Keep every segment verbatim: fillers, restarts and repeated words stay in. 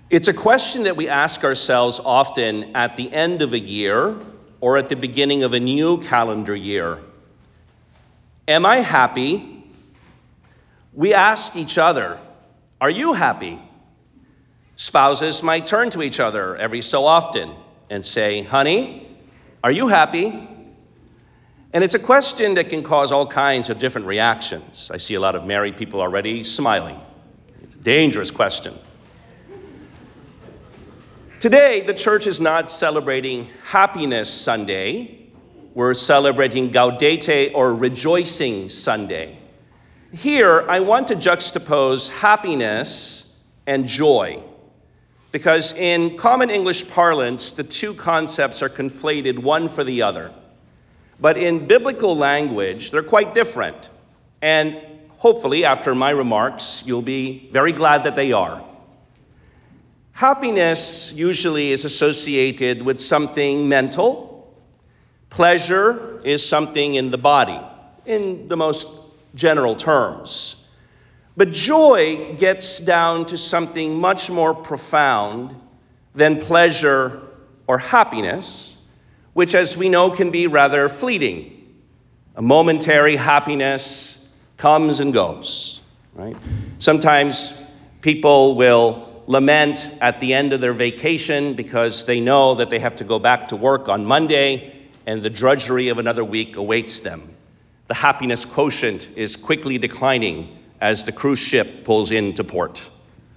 It's a question that we ask ourselves often at the end of a year or at the beginning of a new calendar year. Am I happy? We ask each other, are you happy? Spouses might turn to each other every so often and say, honey, are you happy? And it's a question that can cause all kinds of different reactions. I see a lot of married people already smiling. It's a dangerous question. Today, the church is not celebrating Happiness Sunday. We're celebrating Gaudete, or Rejoicing Sunday. Here, I want to juxtapose happiness and joy, because in common English parlance, the two concepts are conflated one for the other. But in biblical language, they're quite different. And hopefully, after my remarks, you'll be very glad that they are. Happiness usually is associated with something mental. Pleasure is something in the body, in the most general terms. But joy gets down to something much more profound than pleasure or happiness, which, as we know, can be rather fleeting. A momentary happiness comes and goes, right? Sometimes people will lament at the end of their vacation because they know that they have to go back to work on Monday and the drudgery of another week awaits them. The happiness quotient is quickly declining as the cruise ship pulls into port.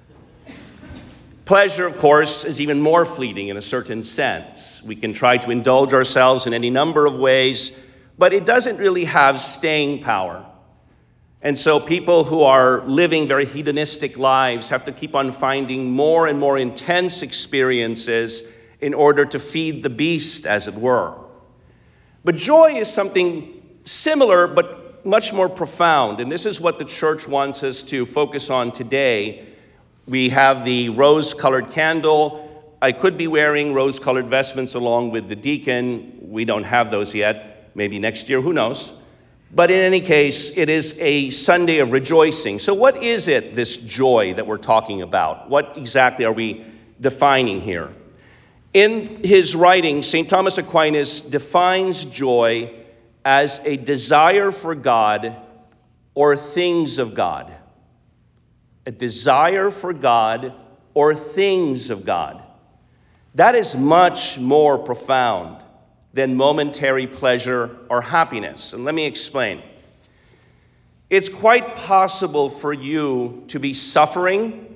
Pleasure, of course, is even more fleeting in a certain sense. We can try to indulge ourselves in any number of ways, but it doesn't really have staying power. And so people who are living very hedonistic lives have to keep on finding more and more intense experiences in order to feed the beast, as it were. But joy is something similar, but much more profound. And this is what the church wants us to focus on today. We have the rose-colored candle. I could be wearing rose-colored vestments along with the deacon. We don't have those yet. Maybe next year, who knows? But in any case, it is a Sunday of rejoicing. So what is it, this joy that we're talking about? What exactly are we defining here? In his writing, Saint Thomas Aquinas defines joy as a desire for God or things of God. A desire for God or things of God. That is much more profound than momentary pleasure or happiness. And let me explain. It's quite possible for you to be suffering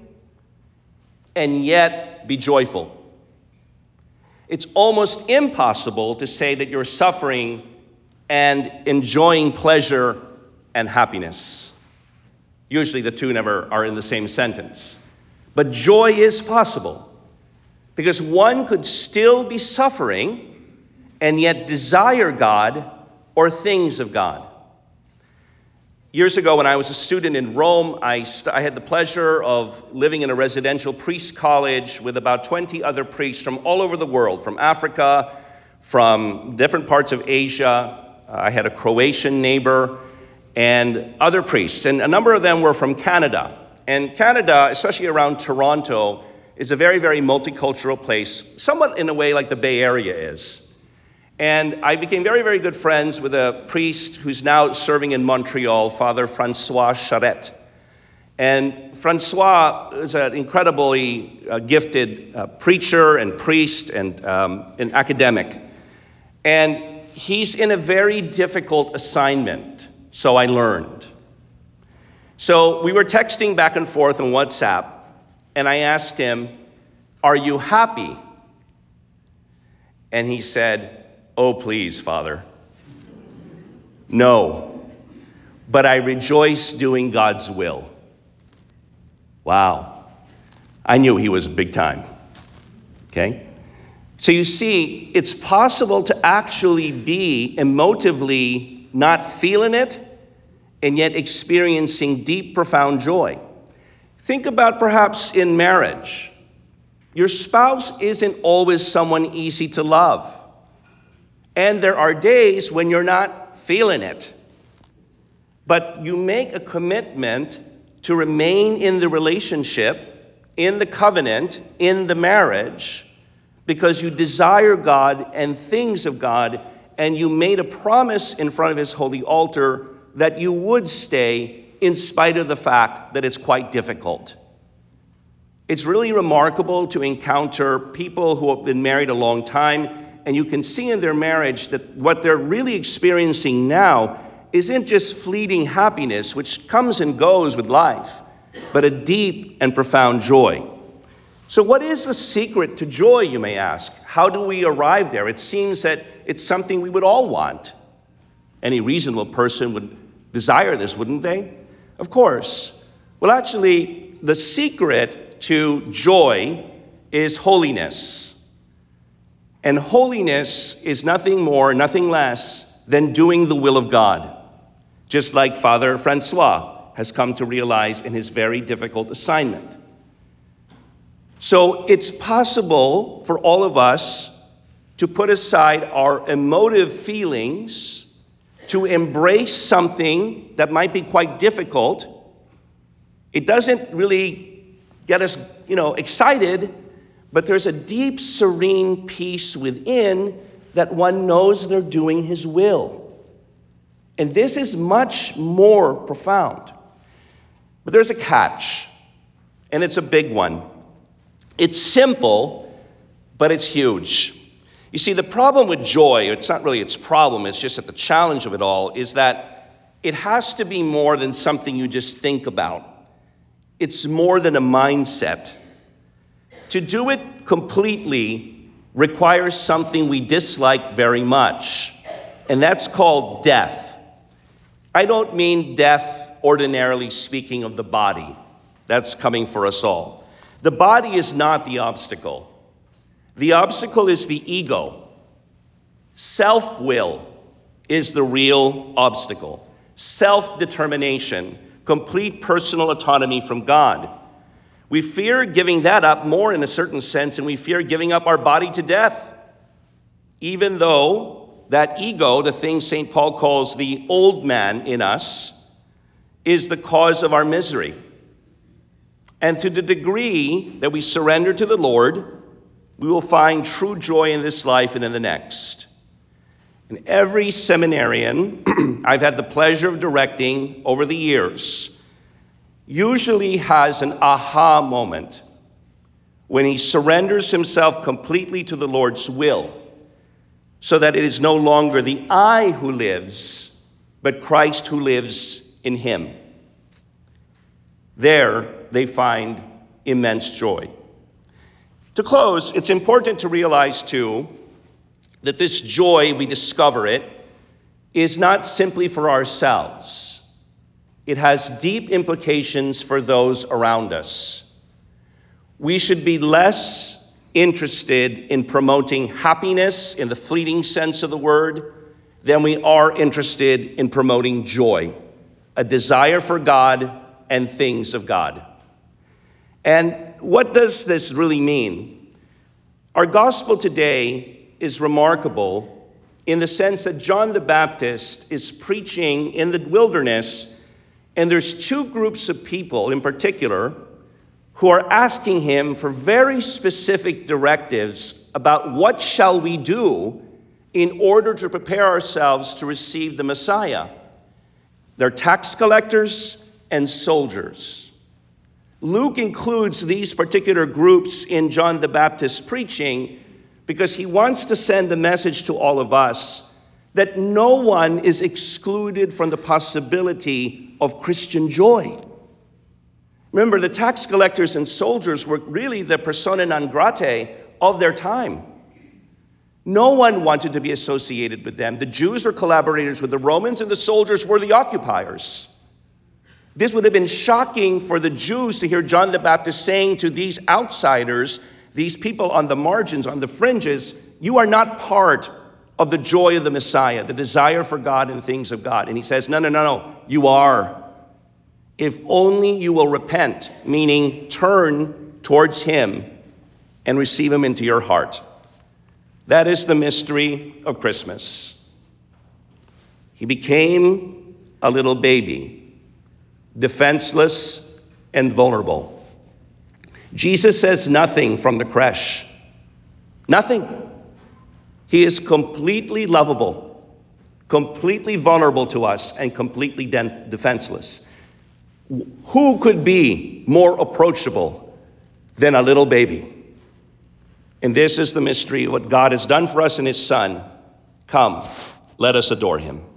and yet be joyful. It's almost impossible to say that you're suffering and enjoying pleasure and happiness. Usually the two never are in the same sentence. But joy is possible, because one could still be suffering and yet desire God or things of God. Years ago, when I was a student in Rome, I, st- I had the pleasure of living in a residential priest college with about twenty other priests from all over the world, from Africa, from different parts of Asia. Uh, I had a Croatian neighbor and other priests, and a number of them were from Canada. And Canada, especially around Toronto, is a very, very multicultural place, somewhat in a way like the Bay Area is. And I became very, very good friends with a priest who's now serving in Montreal, Father Francois Charette. And Francois is an incredibly uh, gifted uh, preacher and priest and um, an academic. And he's in a very difficult assignment, so I learned. So we were texting back and forth on WhatsApp, and I asked him, "Are you happy?" And he said, "Oh, please, Father. No, but I rejoice doing God's will." Wow. I knew he was big time. Okay? So you see, it's possible to actually be emotively not feeling it and yet experiencing deep, profound joy. Think about perhaps in marriage. Your spouse isn't always someone easy to love. And there are days when you're not feeling it. But you make a commitment to remain in the relationship in the covenant, in the marriage, because you desire God and things of God, and you made a promise in front of his holy altar that you would stay in spite of the fact that it's quite difficult. It's really remarkable to encounter people who have been married a long time, and you can see in their marriage that what they're really experiencing now isn't just fleeting happiness, which comes and goes with life, but a deep and profound joy. So what is the secret to joy, you may ask? How do we arrive there? It seems that it's something we would all want. Any reasonable person would desire this, wouldn't they? Of course. Well, actually, the secret to joy is holiness. And holiness is nothing more, nothing less than doing the will of God, just like Father Francois has come to realize in his very difficult assignment. So it's possible for all of us to put aside our emotive feelings, to embrace something that might be quite difficult. It doesn't really get us, you know, excited, but there's a deep, serene peace within that one knows they're doing his will. And this is much more profound. But there's a catch, and it's a big one. It's simple, but it's huge. You see, the problem with joy, it's not really its problem, it's just that the challenge of it all is that it has to be more than something you just think about. It's more than a mindset. To do it completely requires something we dislike very much, and that's called death. I don't mean death ordinarily speaking of the body. That's coming for us all. The body is not the obstacle. The obstacle is the ego. Self-will is the real obstacle. Self-determination, complete personal autonomy from God. We fear giving that up more in a certain sense, and we fear giving up our body to death. Even though that ego, the thing Saint Paul calls the old man in us, is the cause of our misery. And to the degree that we surrender to the Lord, we will find true joy in this life and in the next. And every seminarian I've had the pleasure of directing over the years usually has an aha moment when he surrenders himself completely to the Lord's will, so that it is no longer the I who lives, but Christ who lives in him. There they find immense joy. To close, it's important to realize, too, that this joy, we discover it, is not simply for ourselves. It has deep implications for those around us. We should be less interested in promoting happiness in the fleeting sense of the word than we are interested in promoting joy, a desire for God and things of God. And what does this really mean? Our gospel today is remarkable in the sense that John the Baptist is preaching in the wilderness, and there's two groups of people in particular who are asking him for very specific directives about what shall we do in order to prepare ourselves to receive the Messiah. They're tax collectors and soldiers. Luke includes these particular groups in John the Baptist's preaching because he wants to send a message to all of us that no one is excluded from the possibility of Christian joy. Remember, the tax collectors and soldiers were really the persona non grata of their time. No one wanted to be associated with them. The Jews were collaborators with the Romans, and the soldiers were the occupiers. This would have been shocking for the Jews to hear John the Baptist saying to these outsiders, these people on the margins, on the fringes, you are not part of the joy of the Messiah, the desire for God and things of God. And he says, no, no, no, no, you are. If only you will repent, meaning turn towards him and receive him into your heart. That is the mystery of Christmas. He became a little baby, defenseless and vulnerable. Jesus says nothing from the creche. Nothing. He is completely lovable, completely vulnerable to us, and completely de- defenseless. Who could be more approachable than a little baby? And this is the mystery of what God has done for us in his Son. Come, let us adore him.